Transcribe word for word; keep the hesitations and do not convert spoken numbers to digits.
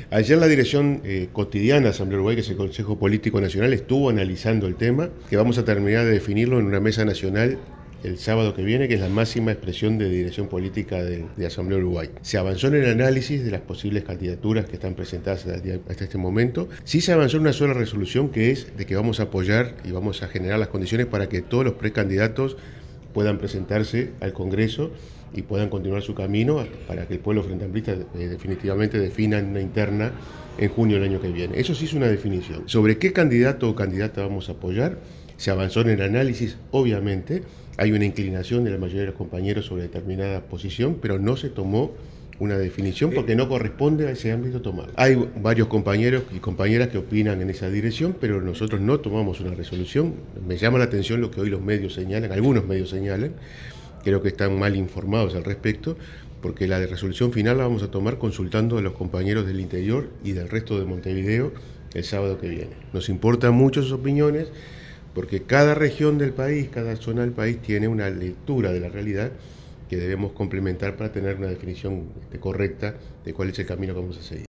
Ayer la dirección eh, cotidiana de Asamblea Uruguay, que es el Consejo Político Nacional, estuvo analizando el tema, que vamos a terminar de definirlo en una mesa nacional el sábado que viene, que es la máxima expresión de dirección política de, de Asamblea Uruguay. Se avanzó en el análisis de las posibles candidaturas que están presentadas hasta este momento. Sí se avanzó en una sola resolución, que es de que vamos a apoyar y vamos a generar las condiciones para que todos los precandidatos puedan presentarse al Congreso y puedan continuar su camino para que el pueblo frente amplista eh, definitivamente defina una interna en junio del año que viene. Eso sí es una definición. Sobre qué candidato o candidata vamos a apoyar, se avanzó en el análisis, obviamente. Hay una inclinación de la mayoría de los compañeros sobre determinada posición, pero no se tomó una definición porque no corresponde a ese ámbito tomarlo. Hay varios compañeros y compañeras que opinan en esa dirección, pero nosotros no tomamos una resolución. Me llama la atención lo que hoy los medios señalan, algunos medios señalan, creo que están mal informados al respecto, porque la resolución final la vamos a tomar consultando a los compañeros del interior y del resto de Montevideo el sábado que viene. Nos importan mucho sus opiniones, porque cada región del país, cada zona del país tiene una lectura de la realidad que debemos complementar para tener una definición correcta de cuál es el camino que vamos a seguir.